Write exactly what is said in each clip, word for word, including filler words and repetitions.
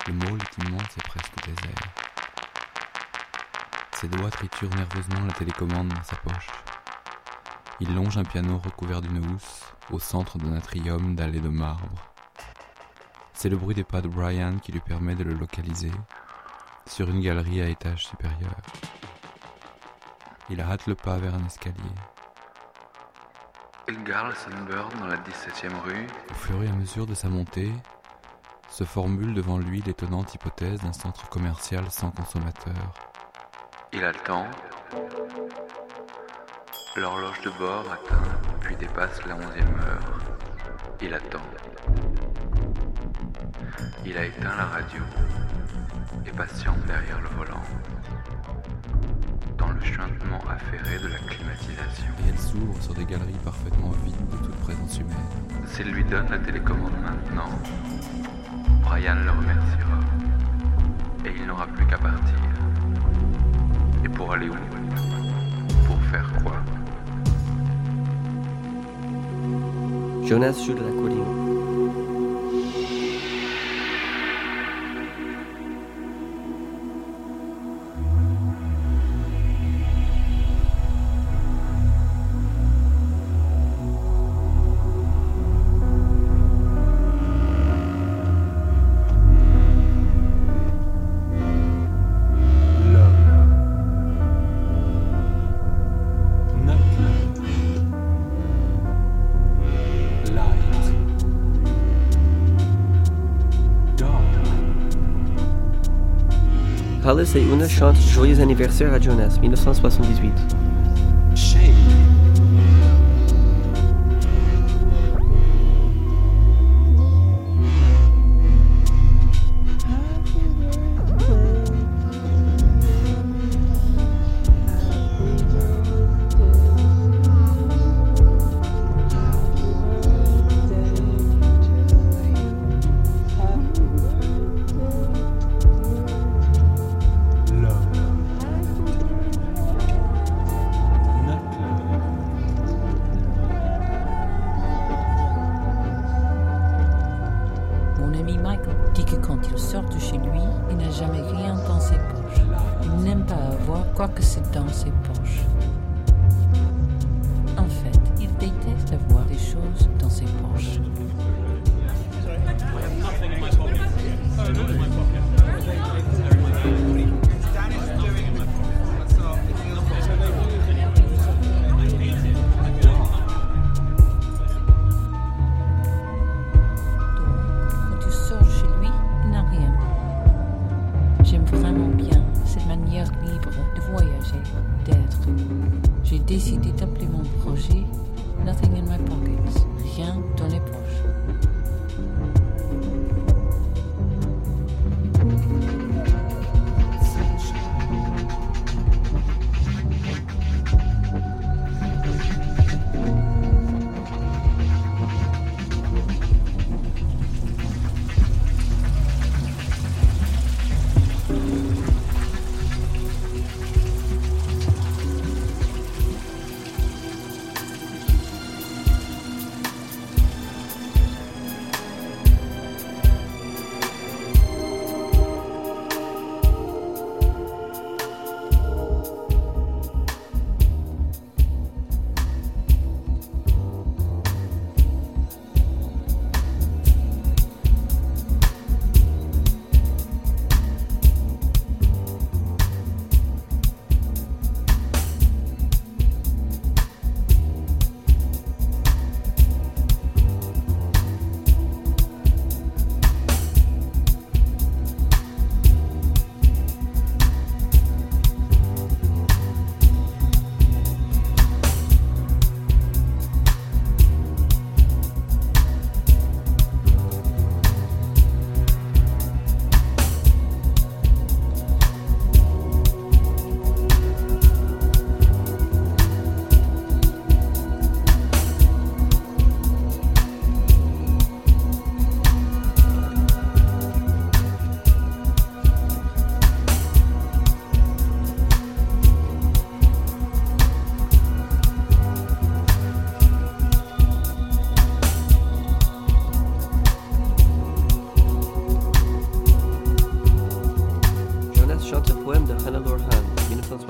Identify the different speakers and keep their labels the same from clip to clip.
Speaker 1: Le mall est immense et presque désert. Ses doigts triturent nerveusement la télécommande dans sa poche. Il longe un piano recouvert d'une housse au centre d'un atrium dallé de marbre. C'est le bruit des pas de Brian qui lui permet de le localiser sur une galerie à étage supérieur. Il hâte le pas vers un escalier.
Speaker 2: Il gare le Sunburn dans la dix-septième rue.
Speaker 1: Au fur et à mesure de sa montée, se formule devant lui l'étonnante hypothèse d'un centre commercial sans consommateur.
Speaker 2: Il attend. L'horloge de bord atteint puis dépasse la onzième heure. Il attend. Il a éteint la radio et patiente derrière le volant, dans le chuintement affairé de la climatisation.
Speaker 1: Et elle s'ouvre sur des galeries parfaitement vides de toute présence humaine.
Speaker 2: S'il lui donne la télécommande maintenant, Brian le remerciera et il n'aura plus qu'à partir. Et pour aller où? Pour faire quoi?
Speaker 3: Jonas joue de l'accordéon. Hollis et Una chantent Joyeux anniversaire à Jonas, dix-neuf cent soixante-dix-huit.
Speaker 4: Quoi que c'est dans ses poches. En fait, il déteste avoir des choses dans ses poches. Donc, quand tu sors chez lui, il n'a rien. J'aime vraiment bien cette manière libre de voyager, d'être. J'ai décidé d'appeler mon projet Nothing in my pockets, rien dans les poches.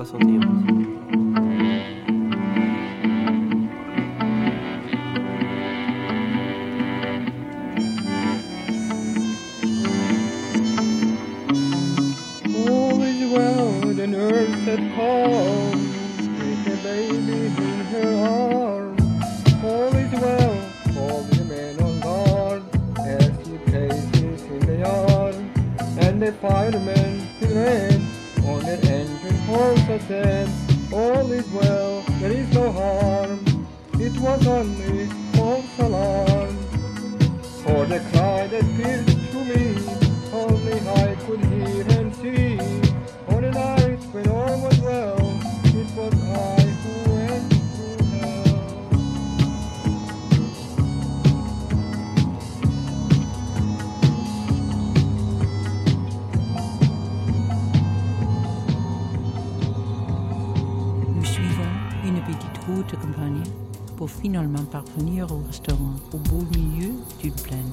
Speaker 3: soixante et onze.
Speaker 5: All is well, the nurse had called, with the baby in her arms. All is well, all the men on guard, as he places in the yard. And the firemen who ran on their engine horse said, all is well, there is no harm. It was only false alarm. For the cry that pierced through me, only I could hear and see. On the night when all was well, it was I who went through hell.
Speaker 4: Nous suivons une petite route de campagne pour finalement parvenir au restaurant au beau milieu d'une plaine.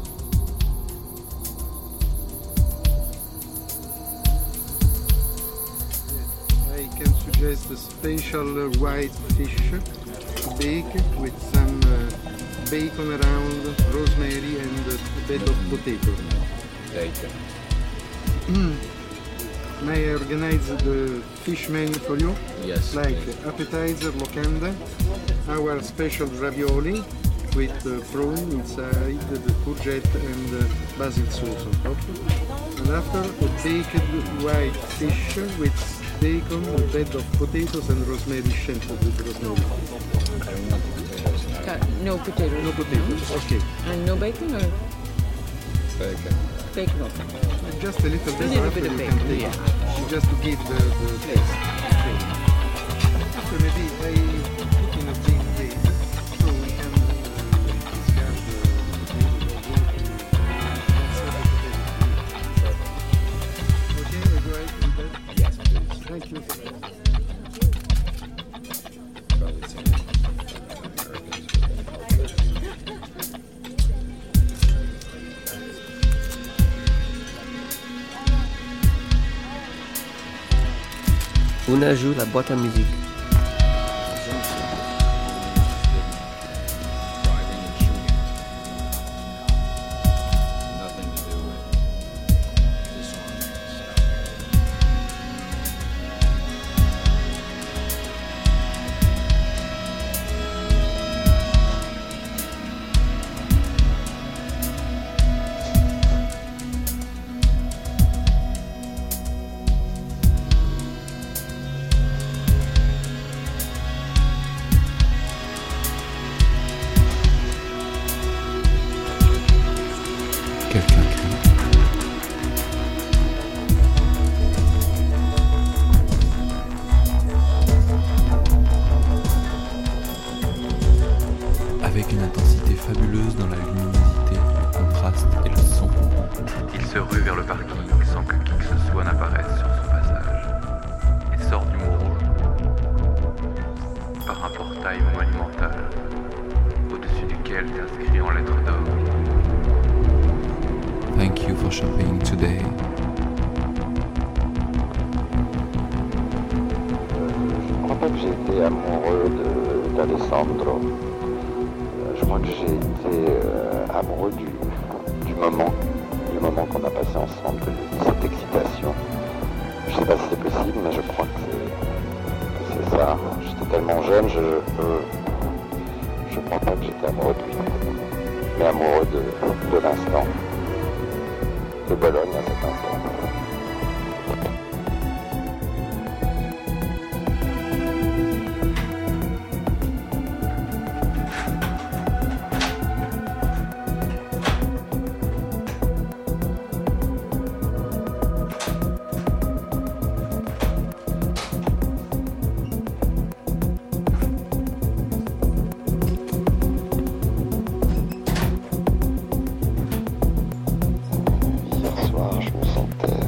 Speaker 6: I can suggest a special uh, white fish to bake with some uh, bacon around, rosemary and a bed of potato.
Speaker 2: Bacon.
Speaker 6: May I organize the fish menu for you?
Speaker 2: Yes.
Speaker 6: Like appetizer locanda, our special ravioli with uh, prawn inside, the courgette and uh, basil sauce on top. And after a baked white fish with bacon, a bed of potatoes and rosemary scented with rosemary.
Speaker 4: Uh, no potatoes.
Speaker 6: No potatoes, okay.
Speaker 4: And no bacon or
Speaker 2: Bacon.
Speaker 4: bacon? Okay.
Speaker 6: Just a little bit,
Speaker 4: little
Speaker 6: after
Speaker 4: bit of
Speaker 6: you
Speaker 4: bacon,
Speaker 6: can take
Speaker 4: yeah.
Speaker 6: it, just to give the, the taste. Okay. After maybe I put in a big plate, so we can uh, discard the potato. Okay, I go ahead with that.
Speaker 2: Yes, please.
Speaker 6: Thank you.
Speaker 2: Probably some
Speaker 3: Una joue la boîte à musique.
Speaker 2: driving and shooting. Nothing to do with disarming stuff.
Speaker 1: Quelqu'un crie. Avec une intensité fabuleuse dans la luminosité, le contraste et le son,
Speaker 2: Il se rue vers le parking sans que qui que ce soit n'apparaisse sur son passage et sort du Mourou par un portail monumental au-dessus duquel est inscrit en lettres d'or.
Speaker 1: Thank you for shopping today.
Speaker 7: Je crois pas que j'ai été amoureux de- d'Alessandro. Euh, Je crois que j'ai été euh, amoureux du, du moment, du moment qu'on a passé ensemble, de cette excitation. Je sais pas si c'est possible, mais je crois que c'est, que c'est ça. J'étais tellement jeune, je, je, je crois pas que j'étais amoureux de lui, mais amoureux de, de l'instant, de Bologne à cet instant. Hier soir, je me sentais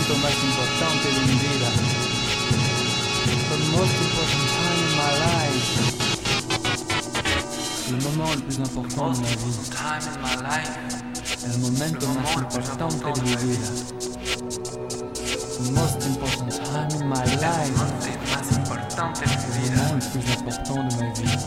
Speaker 5: momento más importante de mi vida. The most important time in my life. Le moment le plus important de ma vie. El momento más importante de mi vida. The most important time in my life. Le moment le plus important de ma vie.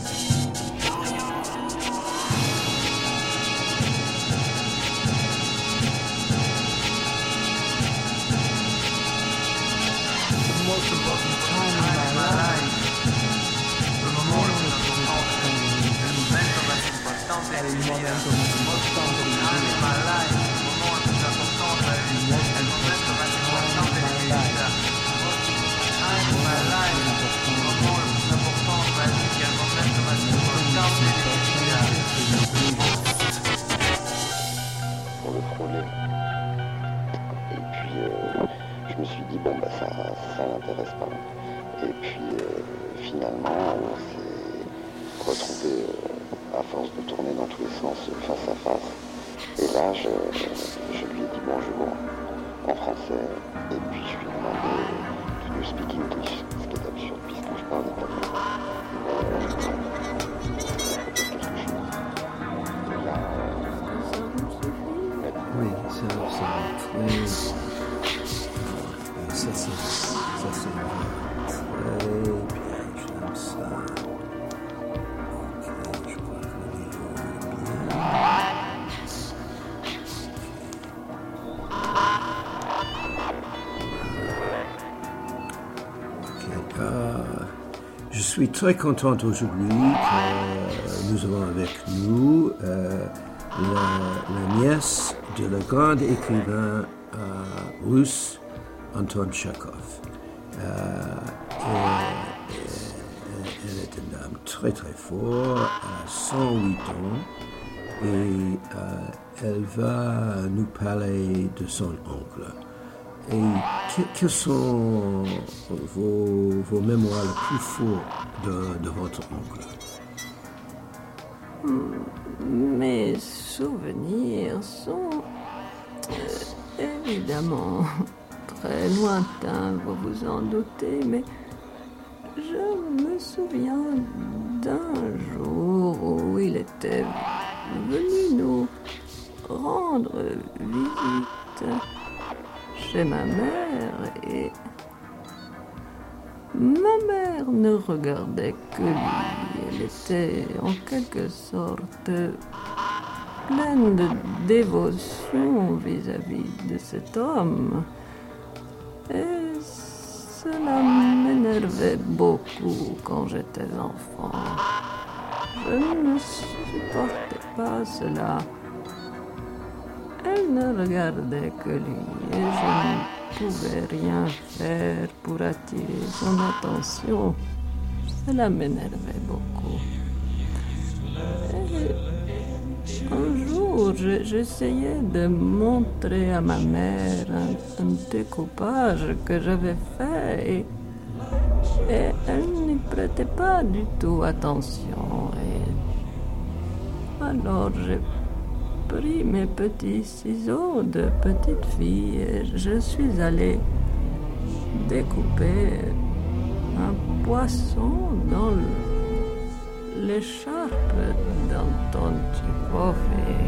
Speaker 7: Pour le frôler. Et puis euh, je me suis dit bon bah ça ça l'intéresse pas. Et puis euh, finalement on s'est retrouvés euh, à force de tourner dans tous les sens face à face. Et là je, je lui ai dit bonjour en français et puis je lui ai demandé do you speak English, ce qui est absurde puisque je parle italien.
Speaker 8: Oui, ça, ça va très... Ça, c'est... Ça, c'est très bien, j'aime ça. Ok, je crois que le niveau est bien. Ok, euh, je suis très contente aujourd'hui que nous avons avec nous euh, la, la nièce de le grand écrivain euh, russe Anton Tchekhov. Euh, et, et, elle est une dame très très forte, elle a cent huit ans et euh, elle va nous parler de son oncle. Et que, quels sont vos, vos mémoires les plus fortes de, de votre oncle?
Speaker 9: Mes souvenirs sont euh, évidemment très lointains, vous vous en doutez, mais je me souviens d'un jour où il était venu nous rendre visite chez ma mère et ma mère ne regardait que lui. Elle était en quelque sorte pleine de dévotion vis-à-vis de cet homme. Et cela m'énervait beaucoup quand j'étais enfant. Je ne supportais pas cela. Elle ne regardait que lui et je ne pouvais rien faire pour attirer son attention. Cela m'énervait beaucoup. Et un jour, j'essayais de montrer à ma mère un, un découpage que j'avais fait et, et elle n'y prêtait pas du tout attention. Et alors j'ai pris mes petits ciseaux de petite fille et je suis allée découper un poisson dans l'écharpe d'Anton Tchekhov et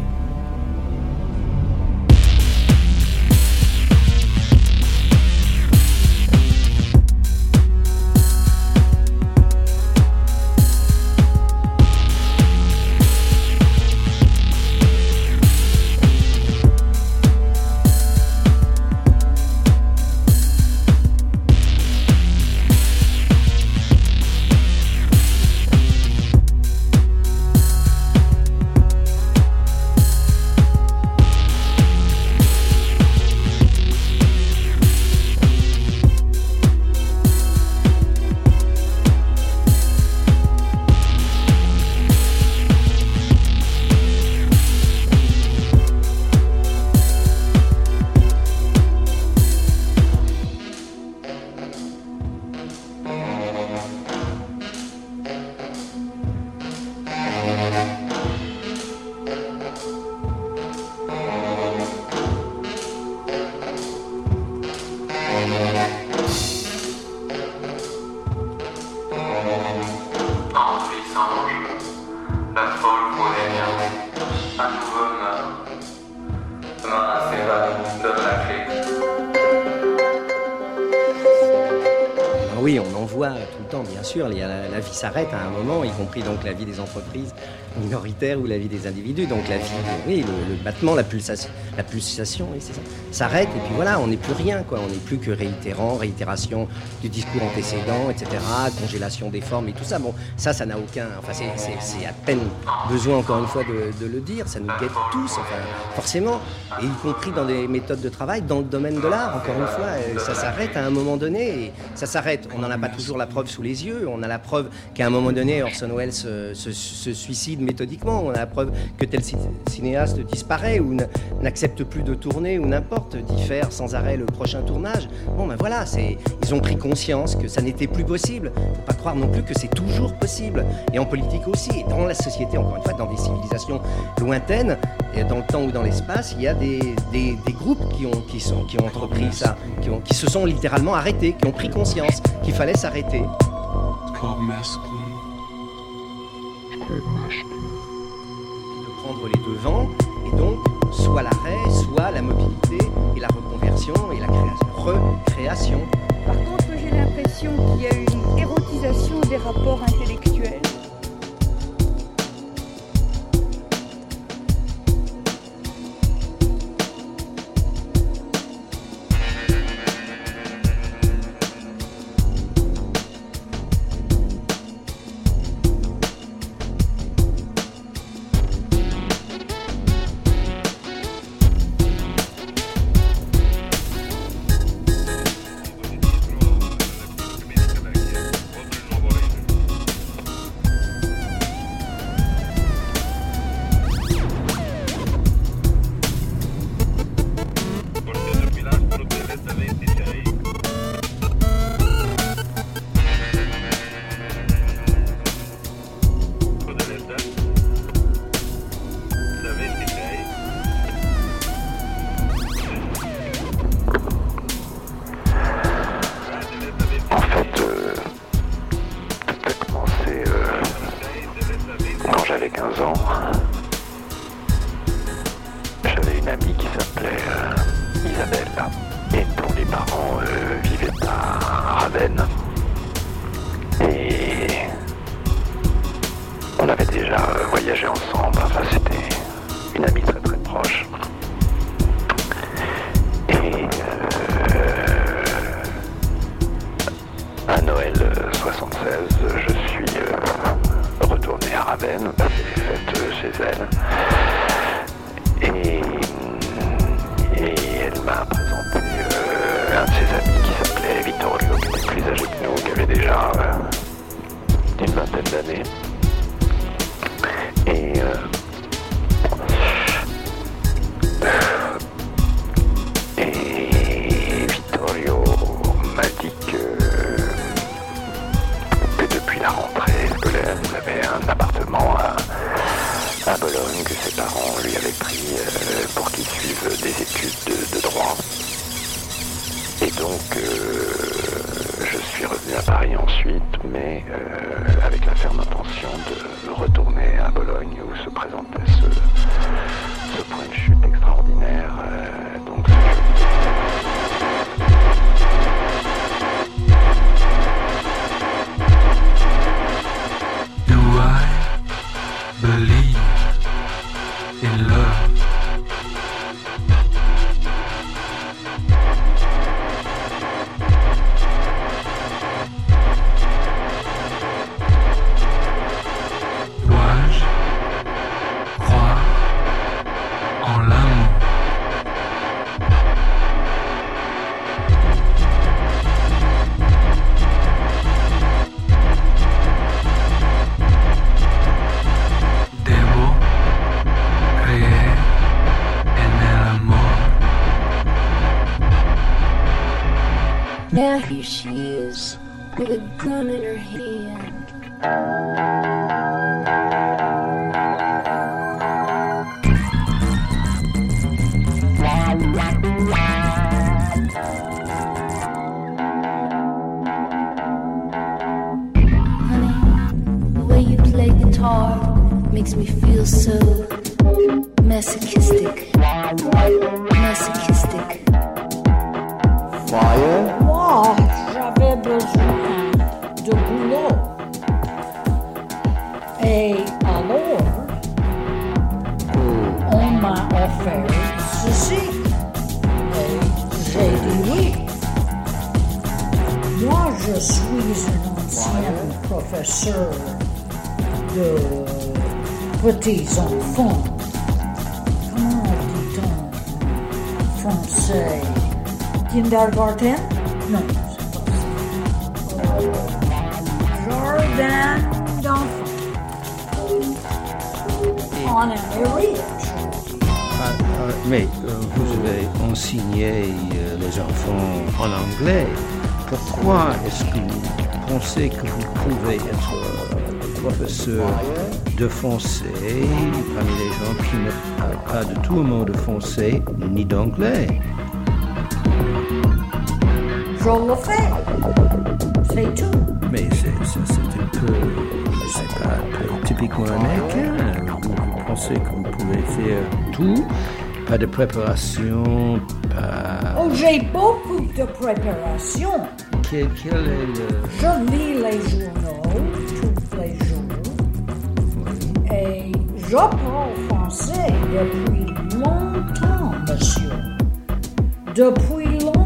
Speaker 2: persona se va del mundo de la clé.
Speaker 10: Oui, on en voit tout le temps, bien sûr. Il y a la, la vie s'arrête à un moment, y compris donc la vie des entreprises minoritaires ou la vie des individus. Donc la vie, oui, le, le battement, la pulsation, la pulsation, oui, c'est ça, s'arrête. Et puis voilà, on n'est plus rien, quoi. On n'est plus que réitérant, réitération du discours antécédent, et cetera, congélation des formes et tout ça. Bon, ça, ça n'a aucun... Enfin, c'est, c'est, c'est à peine besoin, encore une fois, de, de le dire. Ça nous guette tous, enfin, forcément. Et y compris dans des méthodes de travail, dans le domaine de l'art, encore une fois. Ça s'arrête à un moment donné, et ça s'arrête. On n'en a pas toujours la preuve sous les yeux. On a la preuve qu'à un moment donné, Orson Welles se, se, se suicide méthodiquement. On a la preuve que tel cinéaste disparaît ou n'accepte plus de tourner ou n'importe, diffère sans arrêt le prochain tournage. Bon, ben voilà, c'est, ils ont pris conscience que ça n'était plus possible. Faut pas croire non plus que c'est toujours possible. Et en politique aussi, et dans la société, encore une fois, dans des civilisations lointaines, et dans le temps ou dans l'espace, il y a des, des, des groupes qui ont, qui, sont, qui ont entrepris ça, qui, ont, qui se sont littéralement arrêtés, qui ont pris conscience qu'il fallait s'arrêter. De prendre les devants, et donc soit l'arrêt, soit la mobilité et la reconversion et la création, recréation.
Speaker 11: Par contre, j'ai l'impression qu'il y a une érotisation des rapports intellectuels.
Speaker 12: Now here she is, with a gun in her hand. Honey, the way you play guitar makes me feel so masochistic.
Speaker 13: Je suis un ancien professeur de petits enfants. Comment dit-on français? Kindergarten? Non, c'est pas ça. Jardin d'enfants. En Amérique.
Speaker 8: Ah, ah, mais euh, vous avez enseigné euh, les enfants en anglais. Pourquoi est-ce que vous pensez que vous pouvez être euh, professeur de français parmi les gens qui ne parlent pas de tout le mot de français ni d'anglais?
Speaker 13: Je le fais. C'est tout.
Speaker 8: Mais c'est, ça, c'est un peu, je sais pas, un peu typiquement américain. Vous, vous pensez que vous pouvez faire tout? Pas de préparation, pas...
Speaker 13: Oh, j'ai beaucoup de préparation.
Speaker 8: Quel, quel est le...
Speaker 13: Je lis les journaux tous les jours. Oui. Et je parle français depuis longtemps, monsieur. Depuis longtemps.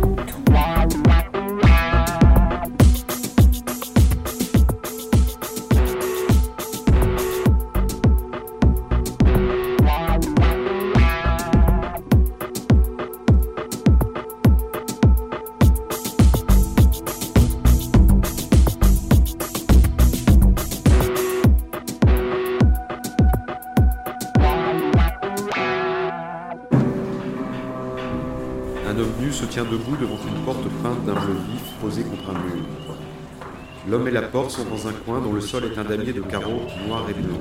Speaker 14: Se tient debout devant une porte peinte d'un bleu vif posée contre un mur. L'homme et la porte sont dans un coin dont le sol est un damier de carreaux noirs et bleus.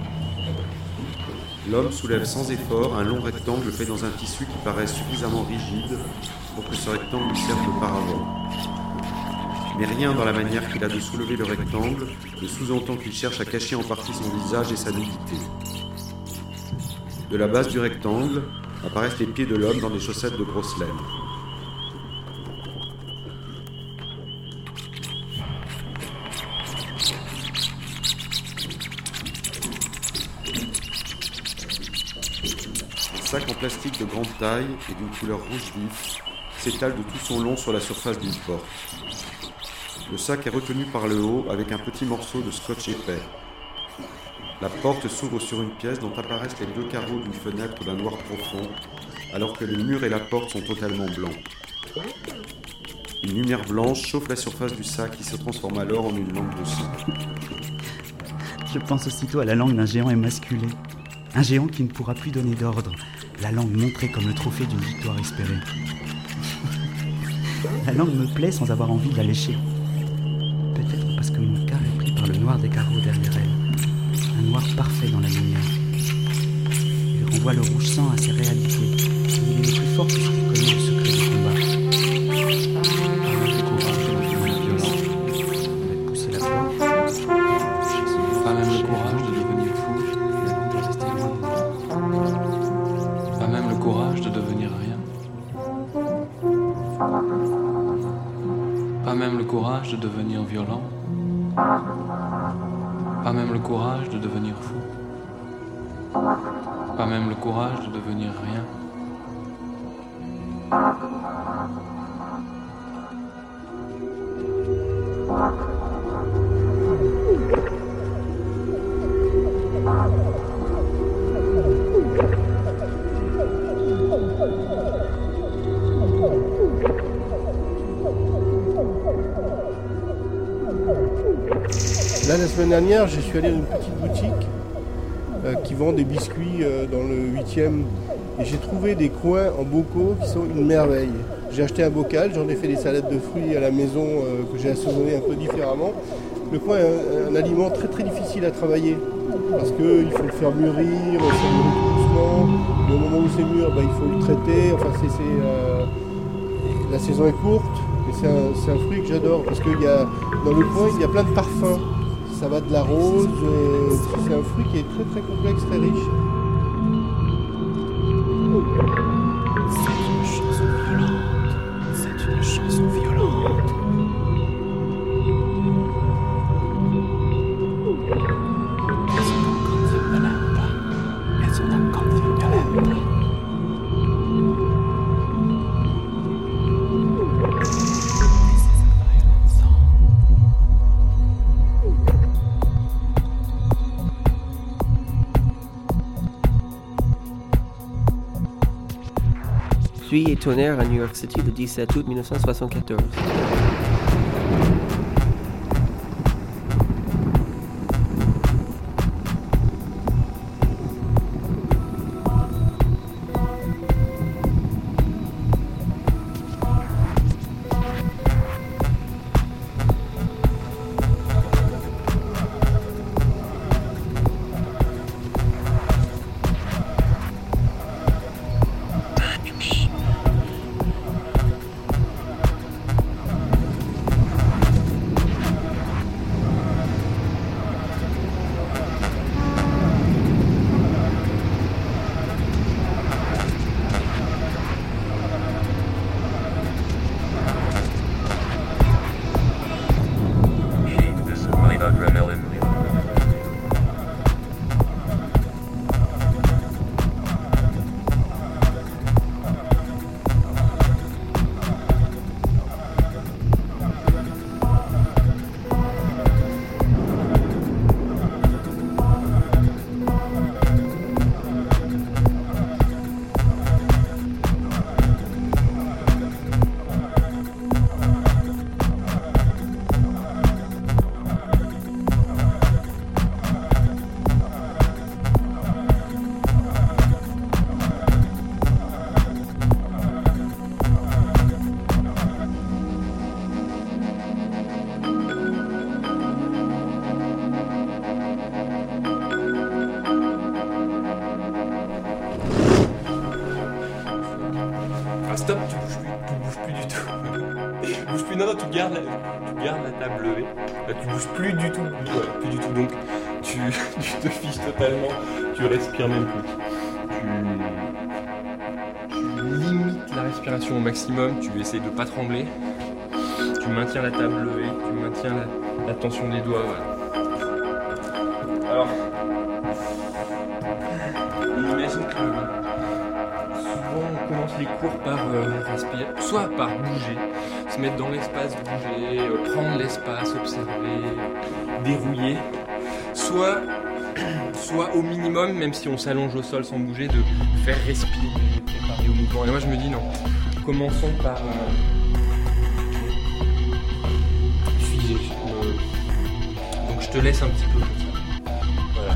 Speaker 14: L'homme soulève sans effort un long rectangle fait dans un tissu qui paraît suffisamment rigide pour que ce rectangle serve de paravent. Mais rien dans la manière qu'il a de soulever le rectangle ne sous-entend qu'il cherche à cacher en partie son visage et sa nudité. De la base du rectangle apparaissent les pieds de l'homme dans des chaussettes de grosses laine. Un sac en plastique de grande taille et d'une couleur rouge vif s'étale de tout son long sur la surface d'une porte. Le sac est retenu par le haut avec un petit morceau de scotch épais. La porte s'ouvre sur une pièce dont apparaissent les deux carreaux d'une fenêtre d'un noir profond, alors que les murs et la porte sont totalement blancs. Une lumière blanche chauffe la surface du sac qui se transforme alors en une langue de sang.
Speaker 15: Je pense aussitôt à la langue d'un géant émasculé. Un géant qui ne pourra plus donner d'ordre. La langue montrée comme le trophée d'une victoire espérée. La langue me plaît sans avoir envie de la lécher. Peut-être parce que mon cœur est pris par le noir des carreaux derrière elle. Un noir parfait dans la lumière. Il renvoie le rouge sang à ses réalités. Il est le plus fort puisqu'il connaît le secret du combat.
Speaker 1: Pas même le courage de devenir fou. Pas même le courage de devenir rien. Pas même le courage de devenir violent. Pas même le courage de devenir fou. Pas même le courage de devenir rien.
Speaker 16: Là, la semaine dernière, je suis allé dans une petite boutique euh, qui vend des biscuits euh, dans le huitième et j'ai trouvé des coins en bocaux qui sont une merveille. J'ai acheté un bocal, j'en ai fait des salades de fruits à la maison euh, que j'ai assaisonné un peu différemment. Le coin est un, un aliment très très difficile à travailler parce qu'il faut le faire mûrir, ça mûrit tout doucement. Et au moment où c'est mûr, bah, il faut le traiter. Enfin, c'est, c'est, euh, la saison est courte et c'est un, c'est un fruit que j'adore parce que y a, dans le coin, il y a plein de parfums. Ça va de la rose, euh, c'est un fruit qui est très très complexe, très riche.
Speaker 1: C'est une chanson violente. C'est une chanson violente. Es una canción violenta. Es una canción violenta. This is a violent song.
Speaker 3: Pluie et tonnerre à New York City le dix-sept août mille neuf cent soixante-quatorze.
Speaker 17: Stop, tu bouges plus, tu bouges plus du tout. Tu bouges plus, non, non, tu gardes la, tu gardes la table levée. Là, tu bouges plus du tout, voilà, plus du tout. Donc, tu, tu te fiches totalement, tu respires même plus. Tu, tu limites la respiration au maximum, tu essaies de pas trembler. Tu maintiens la table levée, tu maintiens la, la tension des doigts, voilà. Alors, on imagine que souvent on commence les cours par euh, respirer, soit par bouger, se mettre dans l'espace, bouger, euh, prendre l'espace, observer, dérouiller, soit, soit au minimum, même si on s'allonge au sol sans bouger, de faire respirer, préparer au mouvement. Et moi je me dis non, commençons par euh, figer. Euh, donc je te laisse un petit peu comme ça. Voilà.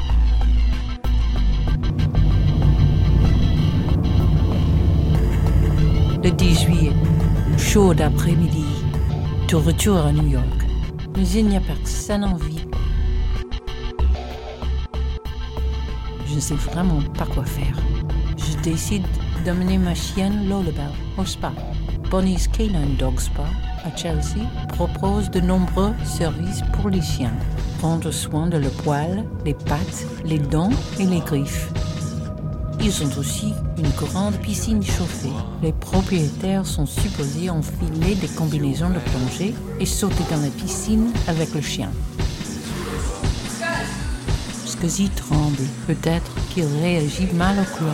Speaker 4: Le dix juillet, chaud d'après-midi, de retour à New York. Mais il n'y a personne en vie. Je ne sais vraiment pas quoi faire. Je décide d'amener ma chienne Lullaby au spa. Bonnie's Canine Dog Spa à Chelsea propose de nombreux services pour les chiens. Prendre soin de le poil, les pattes, les dents et les griffes. Ils ont aussi une grande piscine chauffée. Les propriétaires sont supposés enfiler des combinaisons de plongée et sauter dans la piscine avec le chien. Scuzzy tremble, peut-être qu'il réagit mal au chlore.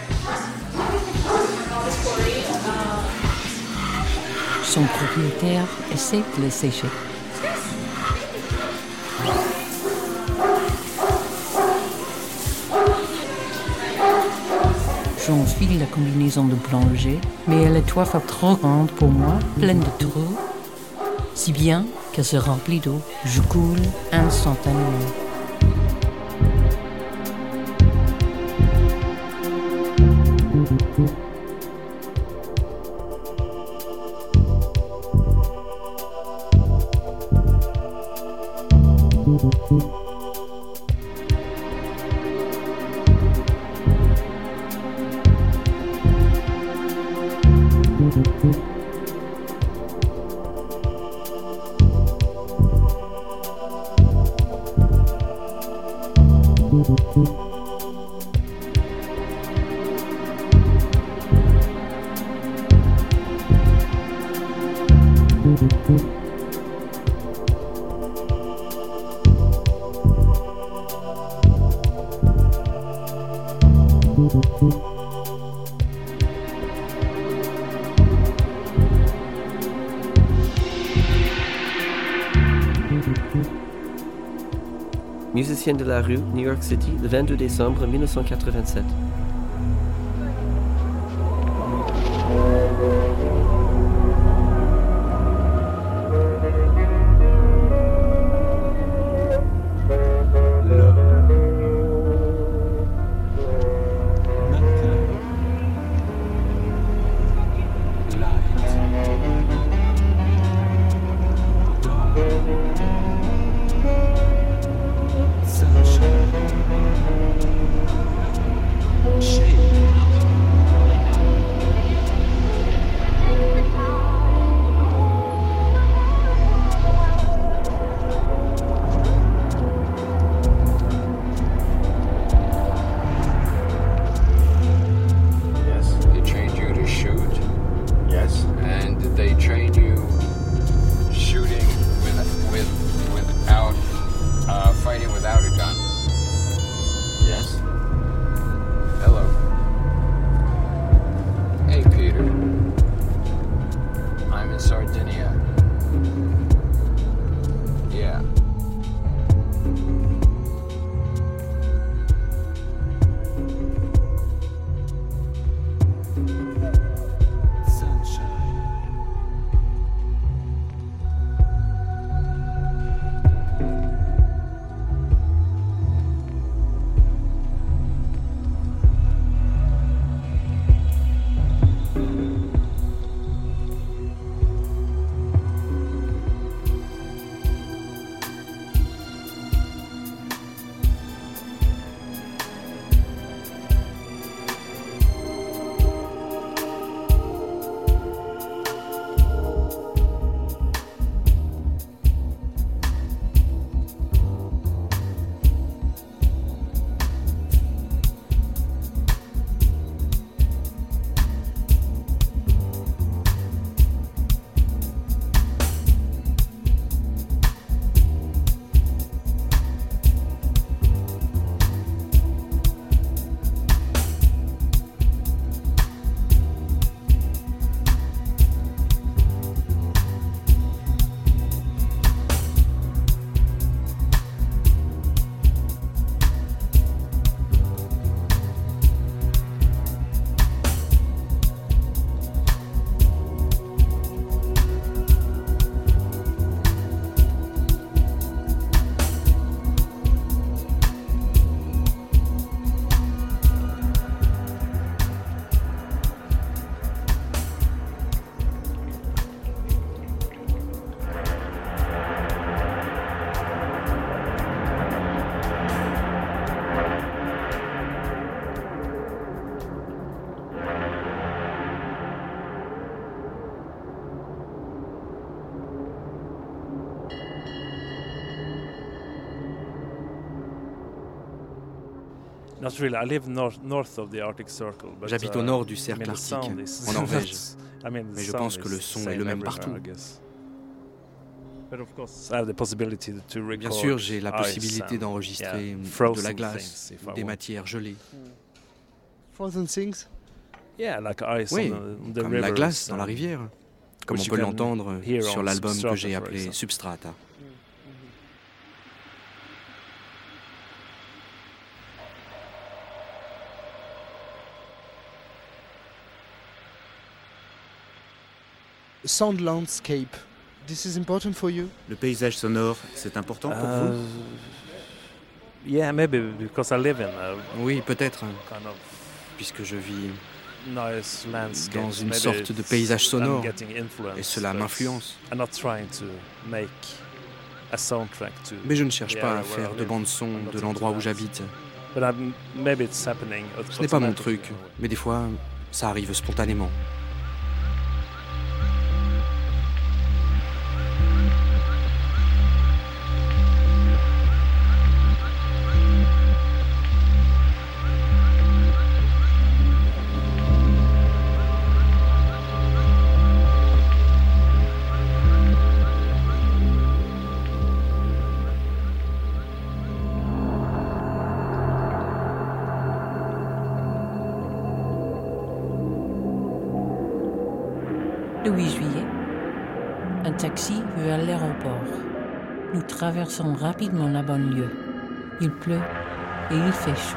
Speaker 4: Son propriétaire essaie de le sécher. J'enfile la combinaison de plongée, mais elle est trois fois trop grande pour moi, pleine de trous, si bien qu'elle se remplit d'eau. Je coule instantanément.
Speaker 3: Musicienne de la rue, New York City, le vingt-deux décembre mille neuf cent quatre-vingt-sept.
Speaker 18: I'm in Sardinia. Yeah.
Speaker 19: J'habite au nord du cercle arctique, en Norvège. Mais je pense que le son est le même partout. Bien sûr, j'ai la possibilité d'enregistrer de la glace, des matières gelées. Oui, comme la glace dans la rivière, comme on peut l'entendre sur l'album que j'ai appelé Substrata.
Speaker 20: Sound landscape. This is important for you?
Speaker 19: Le paysage sonore, c'est important pour uh, vous?
Speaker 21: Yeah, maybe because I live in a
Speaker 19: oui, peut-être.
Speaker 21: Kind of
Speaker 19: puisque je vis
Speaker 21: nice landscape.
Speaker 19: Dans une sorte de paysage sonore, et cela m'influence. Mais je ne cherche pas à faire de bande-son de l'endroit où j'habite. Ce n'est pas mon truc, mais des fois, ça arrive spontanément.
Speaker 4: Le huit juillet, un taxi veut à l'aéroport. Nous traversons rapidement la banlieue. Il pleut et il fait chaud.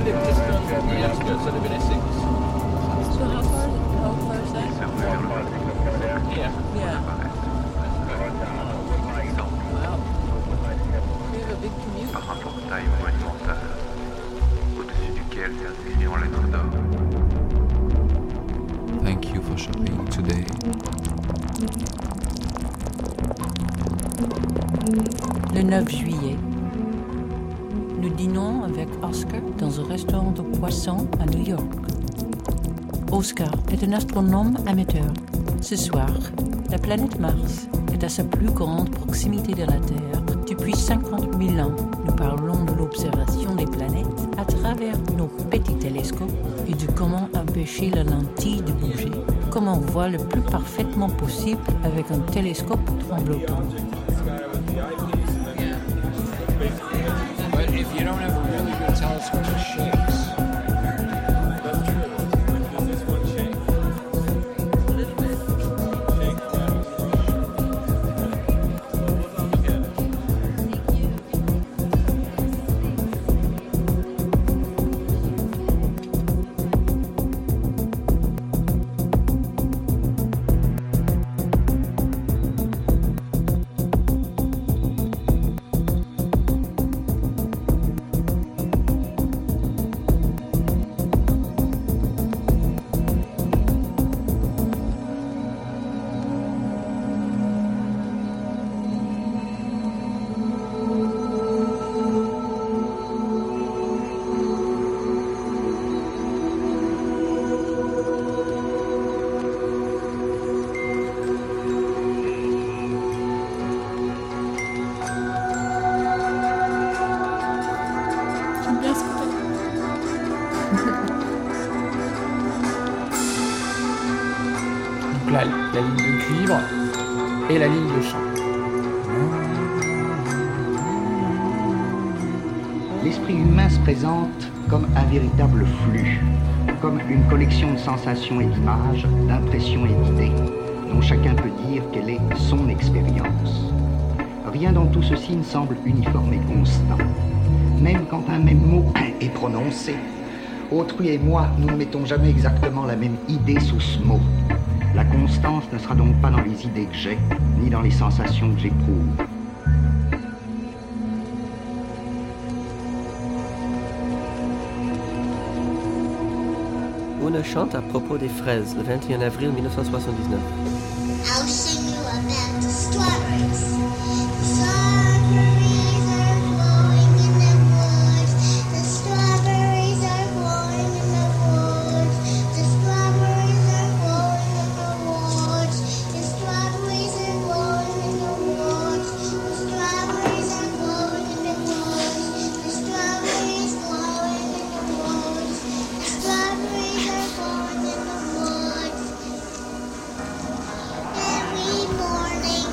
Speaker 2: Par un portail monumental, au-dessus duquel s'inscrit en lettres d'or.
Speaker 1: Thank you for shopping today.
Speaker 4: Le neuf juillet, nous dînons avec Oscar dans un restaurant de poissons à New York. Oscar est un astronome amateur. Ce soir, la planète Mars est à sa plus grande proximité de la Terre. Depuis cinquante mille ans, nous parlons de l'observation des planètes à travers nos petits télescopes et de comment empêcher la lentille de bouger, comment voir le plus parfaitement possible avec un télescope tremblotant.
Speaker 18: But if you don't have a really good telescope, it shakes.
Speaker 6: La, la ligne de cuivre et la ligne de chant.
Speaker 22: L'esprit humain se présente comme un véritable flux, comme une collection de sensations et d'images, d'impressions et d'idées, dont chacun peut dire quelle est son expérience. Rien dans tout ceci ne semble uniforme et constant. Même quand un même mot est prononcé, autrui et moi, nous ne mettons jamais exactement la même idée sous ce mot. La constance ne sera donc pas dans les idées que j'ai, ni dans les sensations que j'éprouve.
Speaker 3: Una chante à propos des fraises le vingt et un avril mille neuf cent soixante-dix-neuf.
Speaker 12: I'll sing you about the strawberries. The strawberries are blowing in the woods. The strawberries are blowing in the woods. The strawberries are blowing in the woods. The strawberries are blowing in the woods. The strawberries are blowing in the woods. The strawberries blowing in the woods. The strawberries are blowing in the woods. Every morning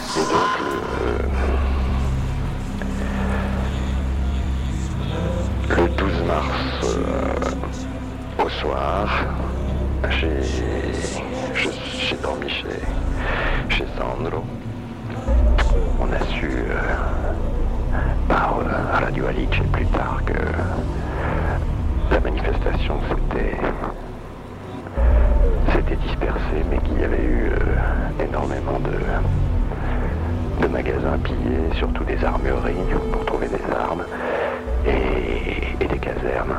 Speaker 5: Et donc, le, le douze mars, euh, au soir, j'ai, je, j'ai dormi chez, chez Sandro. On a su euh, par euh, Radio Alice plus tard que la manifestation s'était, s'était dispersée, mais qu'il y avait eu euh, énormément de, de magasins pillés, surtout des armureries pour trouver des armes et, et des casernes.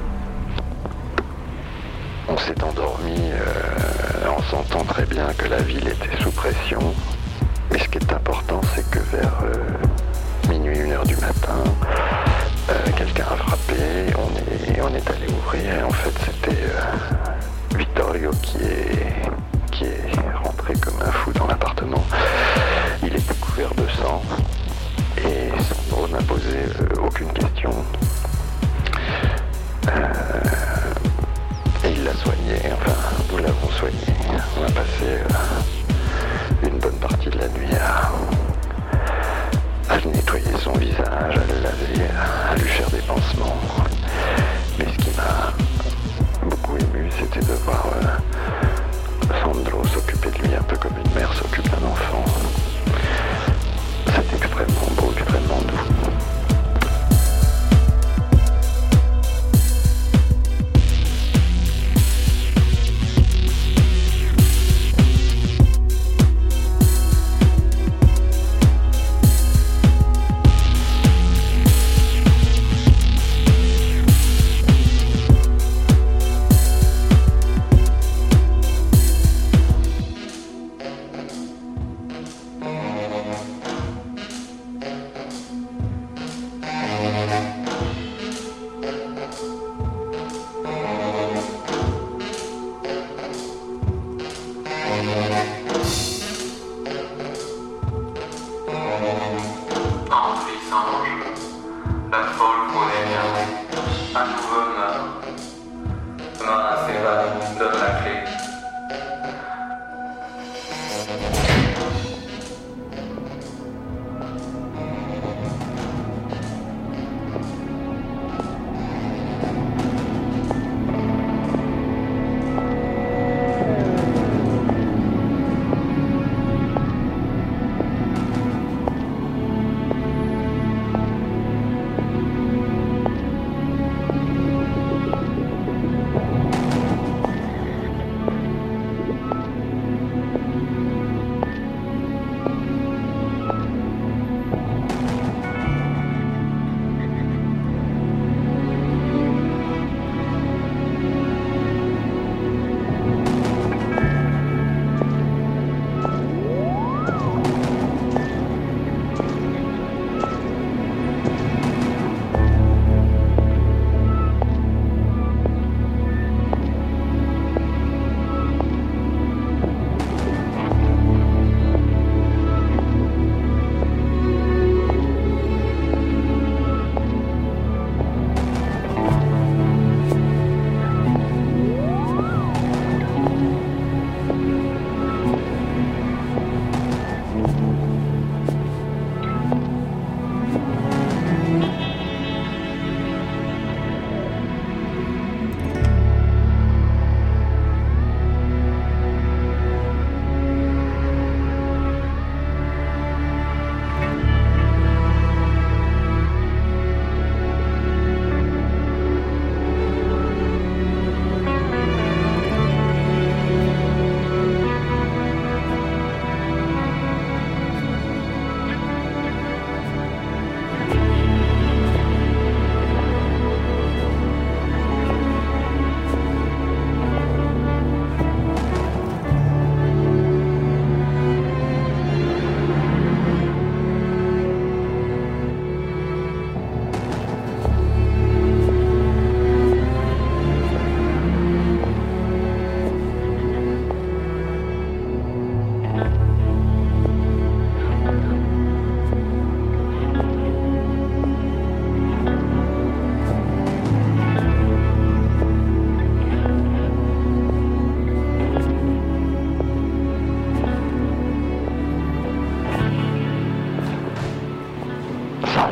Speaker 5: On s'est endormi euh, en sentant très bien que la ville était sous pression. Mais ce qui est important, c'est que vers euh, minuit, une heure du matin, euh, quelqu'un a frappé, on est, on est allé ouvrir, et en fait c'était euh, Vittorio qui est, qui est rentré comme un fou dans l'appartement. Il était couvert de sang, et Sandro n'a posé euh, aucune question. Euh, et il l'a soigné, enfin, nous l'avons soigné. On a passé... Euh, une bonne partie de la nuit à, à lui nettoyer son visage, à le laver, à lui faire des pansements. Mais ce qui m'a beaucoup ému, c'était de voir euh, Sandro s'occuper de lui un peu comme une mère s'occupe d'un enfant. C'est extrêmement beau, extrêmement doux.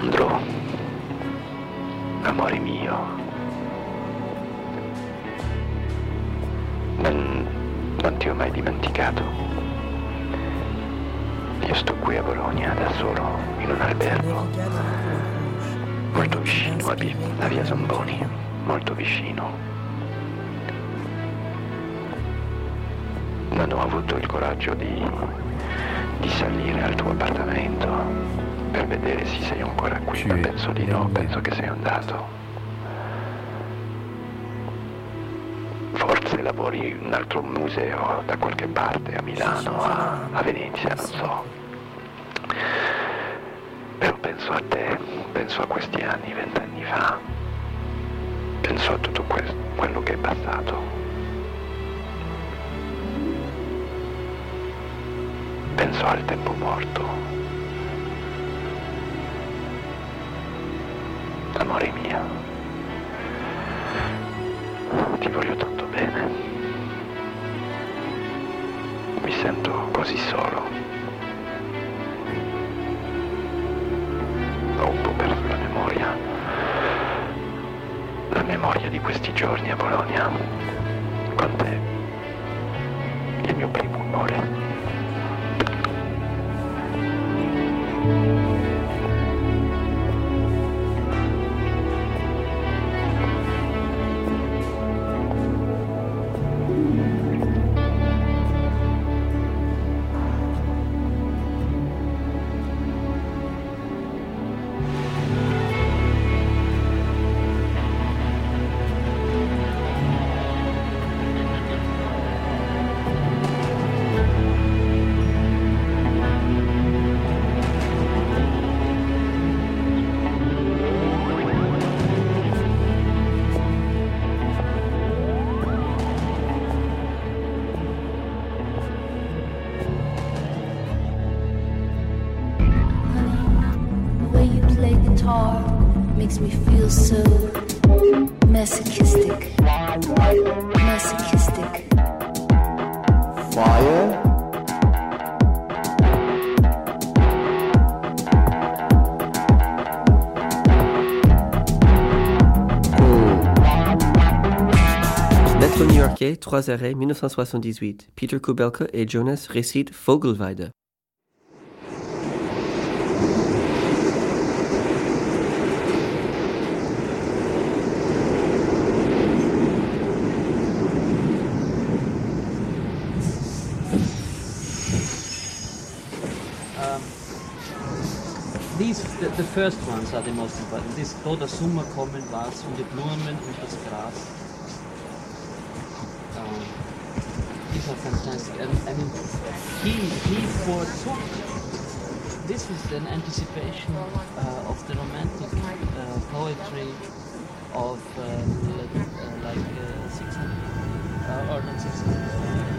Speaker 5: Alessandro, amore mio, non, non ti ho mai dimenticato. Io sto qui a Bologna da solo, in un albergo, molto vicino a, Vi- a via Zamboni, molto vicino. Non ho avuto il coraggio di, di salire al tuo appartamento per vedere se sei ancora qui, ma penso di no, penso che sei andato. Forse lavori in un altro museo da qualche parte, a Milano, a, a Venezia, non so. Però penso a te, penso a questi anni, vent'anni fa, penso a tutto questo, quello che è passato. Penso al tempo morto. Amore mio, ti voglio tanto bene. Mi sento così solo. Ho un po' perso la memoria. La memoria di questi giorni a Bologna. Con te. Il mio primo amore.
Speaker 7: Makes me feel so masochistic. Masochistic.
Speaker 9: Fire.
Speaker 3: Métro new-yorkais, trois arrêts, mille neuf cent soixante-dix-huit. Peter Kubelka et Jonas récitent Vogelweide.
Speaker 23: These, the, the first ones are the most important. This Toter Sommer kommen was und die Blumen und das Gras. Um, these are fantastic. And, I mean, he, he foretook, this is an anticipation uh, of the romantic uh, poetry of uh, uh, like uh, six hundred, uh, or not six hundred.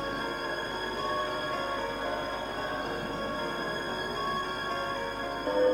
Speaker 7: Thank you.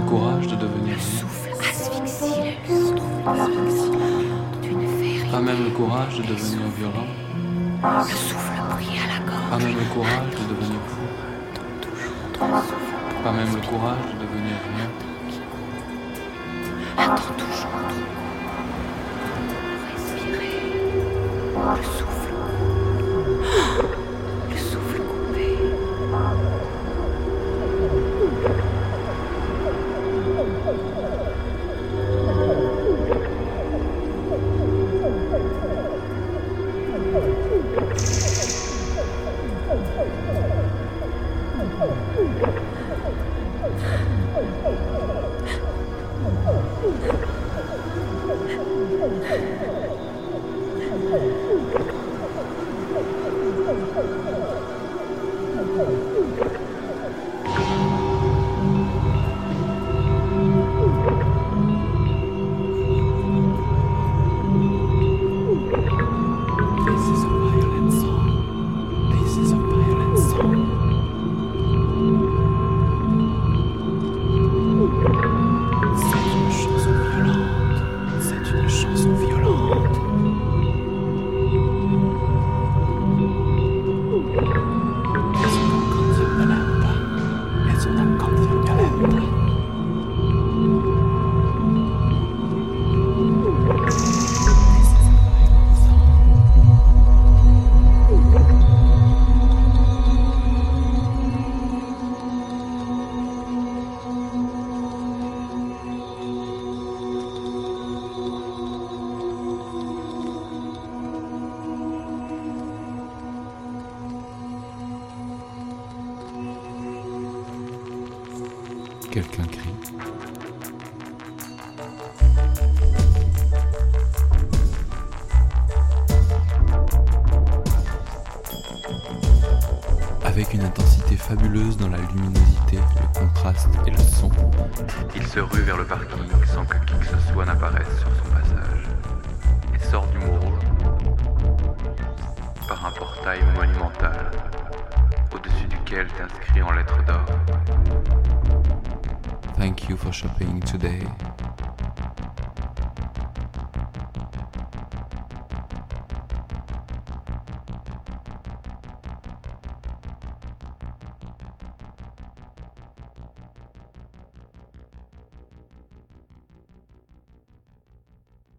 Speaker 1: courage de devenir
Speaker 12: Le
Speaker 1: rien.
Speaker 12: souffle asphyxie le lustre d'une féerie.
Speaker 1: Pas même le courage de devenir violent.
Speaker 12: Le souffle pris à la gorge.
Speaker 1: Pas même le courage de devenir fou. Pas même le courage de devenir rien.
Speaker 12: Attends toujours. Respirer. Le souffle. Le souffle coupé.
Speaker 1: Quelqu'un crie. Avec une intensité fabuleuse dans la luminosité, le contraste et le son,
Speaker 2: il se rue vers le parking sans que qui que ce soit n'apparaisse sur son passage et sort du Moreau par un portail monumental au-dessus duquel est inscrit en lettres d'or:
Speaker 1: Thank you for shopping today.